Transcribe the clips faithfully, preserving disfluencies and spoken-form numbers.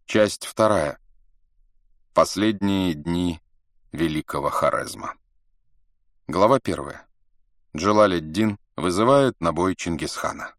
Часть вторая. Последние дни великого Хорезма. Глава первая. Джалалед-Дин вызывает на бой Чингисхана.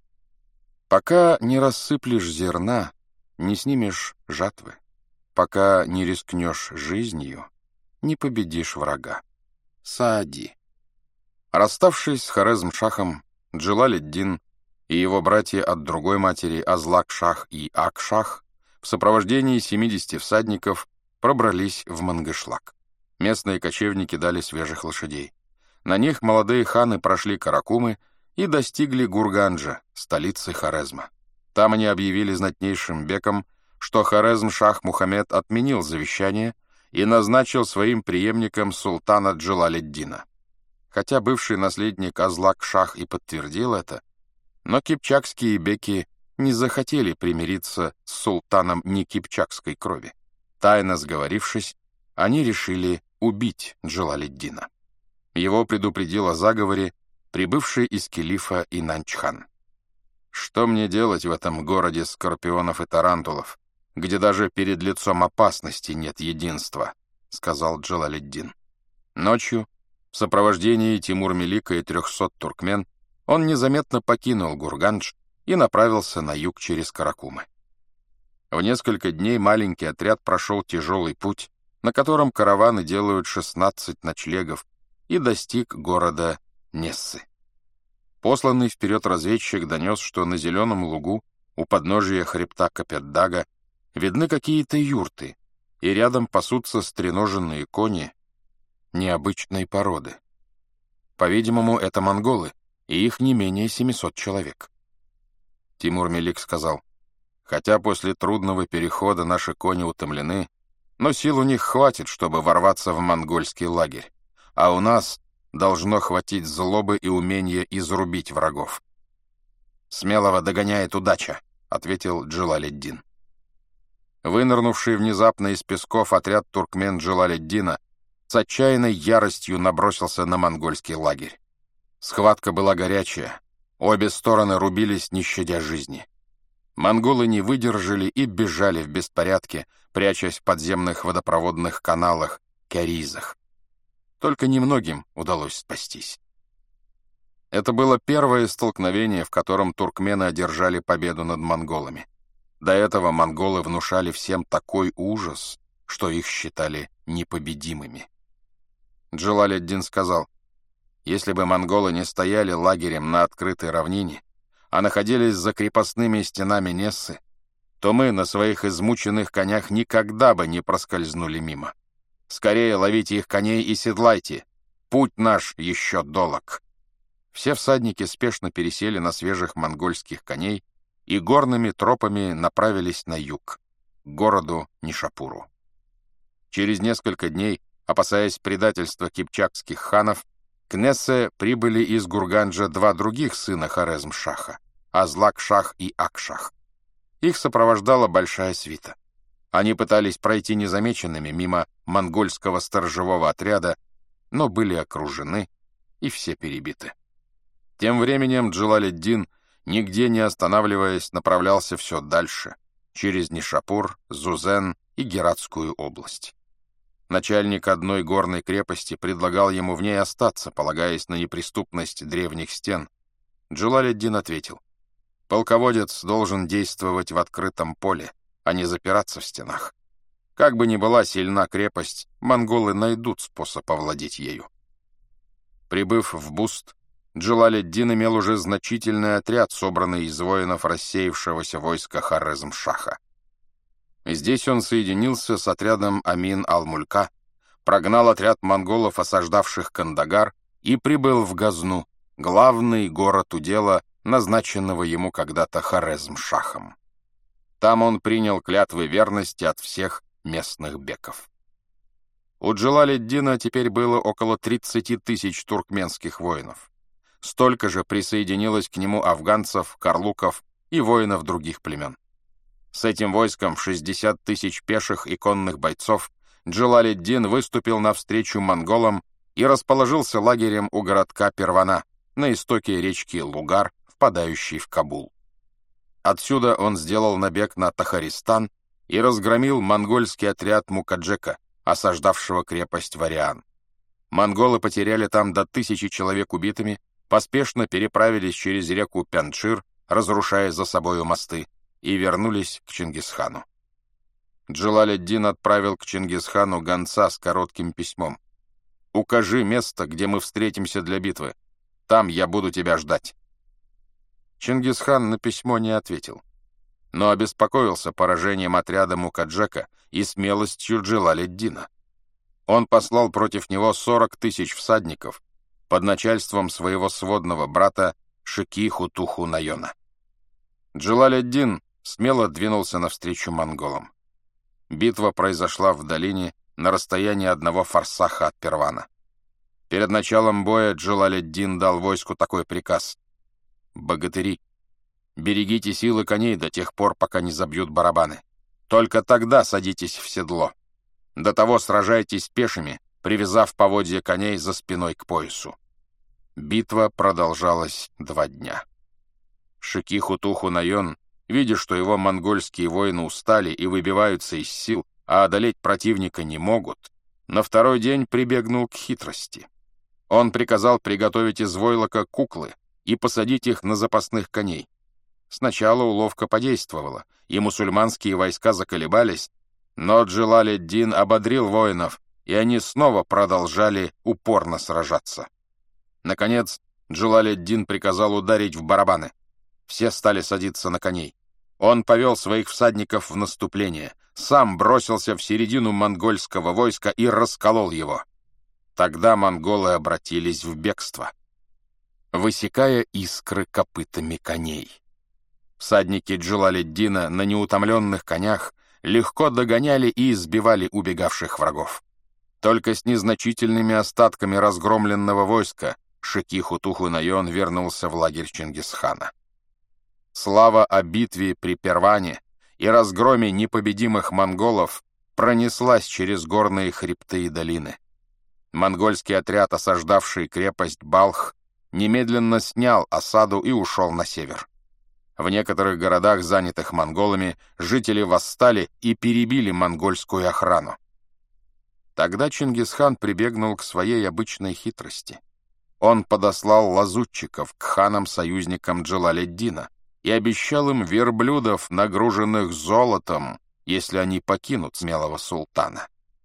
Пока не рассыплешь зерна, не снимешь жатвы. Пока не рискнешь жизнью, не победишь врага. Саади. Расставшись с Хорезм-Шахом, Джалалед-Дин и его братья от другой матери Азлак-Шах и Ак-Шах в сопровождении семидесяти всадников пробрались в Мангышлак. Местные кочевники дали свежих лошадей. На них молодые ханы прошли Каракумы и достигли Гурганджа, столицы Хорезма. Там они объявили знатнейшим бекам, что Хорезм-Шах Мухаммед отменил завещание и назначил своим преемником султана Джалалед-Дина. Хотя бывший наследник Азлак-Шах и подтвердил это, но кипчакские беки не захотели примириться с султаном некипчакской крови. Тайно сговорившись, они решили убить Джалалед-Дина. Его предупредил о заговоре прибывший из Килифа Инанчхан. «Что мне делать в этом городе скорпионов и тарантулов, где даже перед лицом опасности нет единства?» — сказал Джалалед-Дин. Ночью, в сопровождении Тимур-Мелика и трехсот туркмен, он незаметно покинул Гургандж и направился на юг через Каракумы. В несколько дней маленький отряд прошел тяжелый путь, на котором караваны делают шестнадцать ночлегов, и достиг города Нессы. Посланный вперед разведчик донес, что на зеленом лугу у подножия хребта Капетдага видны какие-то юрты, и рядом пасутся стреноженные кони необычной породы. По-видимому, это монголы, и их не менее семисот человек. Тимур-Мелик сказал: «Хотя после трудного перехода наши кони утомлены, но сил у них хватит, чтобы ворваться в монгольский лагерь, а у нас должно хватить злобы и умения изрубить врагов». «Смелого догоняет удача», — ответил Джалалед-Дин. Вынырнувший внезапно из песков отряд туркмен Джалалед-Дина с отчаянной яростью набросился на монгольский лагерь. Схватка была горячая, обе стороны рубились, не щадя жизни. Монголы не выдержали и бежали в беспорядке, прячась в подземных водопроводных каналах, кяризах. Только немногим удалось спастись. Это было первое столкновение, в котором туркмены одержали победу над монголами. До этого монголы внушали всем такой ужас, что их считали непобедимыми. Джалалед-Дин сказал: «Если бы монголы не стояли лагерем на открытой равнине, а находились за крепостными стенами Нессы, то мы на своих измученных конях никогда бы не проскользнули мимо. Скорее ловите их коней и седлайте. Путь наш еще долог». Все всадники спешно пересели на свежих монгольских коней и горными тропами направились на юг, к городу Нишапуру. Через несколько дней, опасаясь предательства кипчакских ханов, к Нессе прибыли из Гурганджа два других сына Хорезм-Шаха — Азлак-Шах и Ак-Шах. Их сопровождала большая свита. Они пытались пройти незамеченными мимо монгольского сторожевого отряда, но были окружены и все перебиты. Тем временем Джалалед-Дин, нигде не останавливаясь, направлялся все дальше, через Нишапур, Зузен и Гератскую область. Начальник одной горной крепости предлагал ему в ней остаться, полагаясь на неприступность древних стен. Джалалед-Дин ответил: «Полководец должен действовать в открытом поле, а не запираться в стенах. Как бы ни была сильна крепость, монголы найдут способ овладеть ею». Прибыв в Буст, Джалалед-Дин имел уже значительный отряд, собранный из воинов рассеявшегося войска Хорезм-Шаха. Здесь он соединился с отрядом Амин ал-Мулька, прогнал отряд монголов, осаждавших Кандагар, и прибыл в Газну, главный город удела, назначенного ему когда-то Хорезм-Шахом. Там он принял клятвы верности от всех местных беков. У Джалалед-Дина теперь было около тридцати тысяч туркменских воинов. Столько же присоединилось к нему афганцев, карлуков и воинов других племен. С этим войском в шестьдесят тысяч пеших и конных бойцов Джалалед-Дин выступил навстречу монголам и расположился лагерем у городка Первана, на истоке речки Лугар, впадающей в Кабул. Отсюда он сделал набег на Тахаристан и разгромил монгольский отряд Мукаджека, осаждавшего крепость Вариан. Монголы потеряли там до тысячи человек убитыми, поспешно переправились через реку Пянджшир, разрушая за собою мосты, и вернулись к Чингисхану. Джалалед-Дин отправил к Чингисхану гонца с коротким письмом. «Укажи место, где мы встретимся для битвы. Там я буду тебя ждать». Чингисхан на письмо не ответил, но обеспокоился поражением отряда Мукаджека и смелостью Джалалед-Дина. Он послал против него сорок тысяч всадников под начальством своего сводного брата Шики-Хутуху-Найона. Джалалед-Дин смело двинулся навстречу монголам. Битва произошла в долине на расстоянии одного фарсаха от Первана. Перед началом боя Джалалед-Дин дал войску такой приказ: «Богатыри, берегите силы коней до тех пор, пока не забьют барабаны. Только тогда садитесь в седло. До того сражайтесь пешими, привязав поводья коней за спиной к поясу». Битва продолжалась два дня. Шики-Хутуху-Найон, видя, что его монгольские воины устали и выбиваются из сил, а одолеть противника не могут, на второй день прибегнул к хитрости. Он приказал приготовить из войлока куклы и посадить их на запасных коней. Сначала уловка подействовала, и мусульманские войска заколебались, но Джалалед-Дин ободрил воинов, и они снова продолжали упорно сражаться. Наконец, Джалалед-Дин приказал ударить в барабаны. Все стали садиться на коней. Он повел своих всадников в наступление, сам бросился в середину монгольского войска и расколол его. Тогда монголы обратились в бегство, высекая искры копытами коней. Всадники Джалалед-Дина на неутомленных конях легко догоняли и избивали убегавших врагов. Только с незначительными остатками разгромленного войска Шики-Хутуху-Найон вернулся в лагерь Чингисхана. Слава о битве при Перване и разгроме непобедимых монголов пронеслась через горные хребты и долины. Монгольский отряд, осаждавший крепость Балх, немедленно снял осаду и ушел на север. В некоторых городах, занятых монголами, жители восстали и перебили монгольскую охрану. Тогда Чингисхан прибегнул к своей обычной хитрости. Он подослал лазутчиков к ханам-союзникам Джалалед-Дина и обещал им верблюдов, нагруженных золотом, если они покинут смелого султана.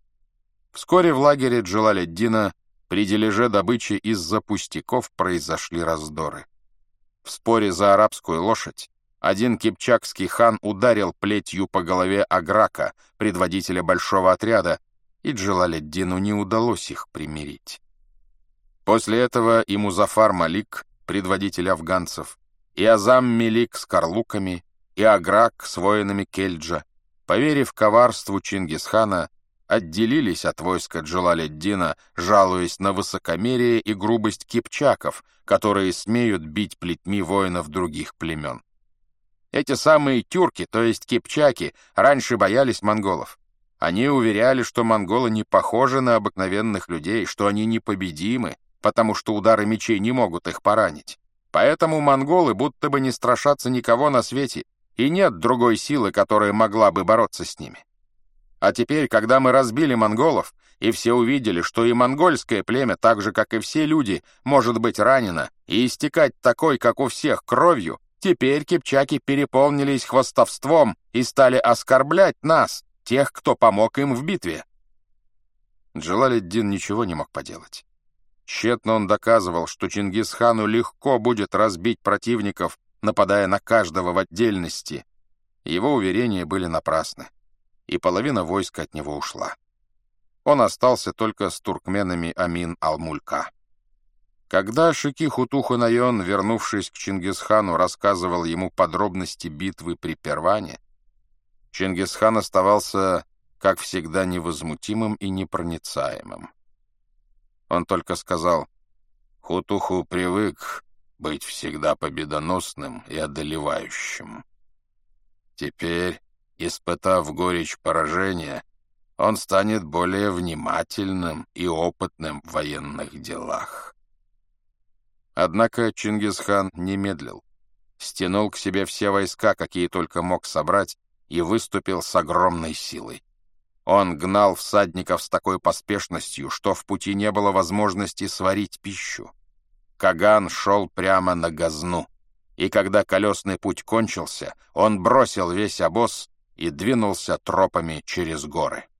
Вскоре в лагере Джалалед-Дина при дележе добычи из-за пустяков произошли раздоры. В споре за арабскую лошадь один кипчакский хан ударил плетью по голове Аграка, предводителя большого отряда, и Джалалед-Дину не удалось их примирить. После этого и Музафар Малик, предводитель афганцев, и Азам Мелик с карлуками, и Аграк с воинами Кельджа, поверив коварству Чингисхана, отделились от войска Джалалед-Дина, жалуясь на высокомерие и грубость кипчаков, которые смеют бить плетьми воинов других племен. Эти самые тюрки, то есть кипчаки, раньше боялись монголов. Они уверяли, что монголы не похожи на обыкновенных людей, что они непобедимы, потому что удары мечей не могут их поранить. Поэтому монголы будто бы не страшатся никого на свете, и нет другой силы, которая могла бы бороться с ними. А теперь, когда мы разбили монголов, и все увидели, что и монгольское племя, так же, как и все люди, может быть ранено и истекать такой, как у всех, кровью, теперь кипчаки переполнились хвастовством и стали оскорблять нас, тех, кто помог им в битве. Джалалед-Дин ничего не мог поделать. Тщетно он доказывал, что Чингисхану легко будет разбить противников, нападая на каждого в отдельности. Его уверения были напрасны, и половина войска от него ушла. Он остался только с туркменами Амин-ал-Мулька. Когда Шики-Хутуху-Найон, вернувшись к Чингисхану, рассказывал ему подробности битвы при Перване, Чингисхан оставался, как всегда, невозмутимым и непроницаемым. Он только сказал: «Хутуху привык быть всегда победоносным и одолевающим. Теперь, испытав горечь поражения, он станет более внимательным и опытным в военных делах». Однако Чингисхан не медлил, стянул к себе все войска, какие только мог собрать, и выступил с огромной силой. Он гнал всадников с такой поспешностью, что в пути не было возможности сварить пищу. Каган шел прямо на Газну, и когда колесный путь кончился, он бросил весь обоз и двинулся тропами через горы.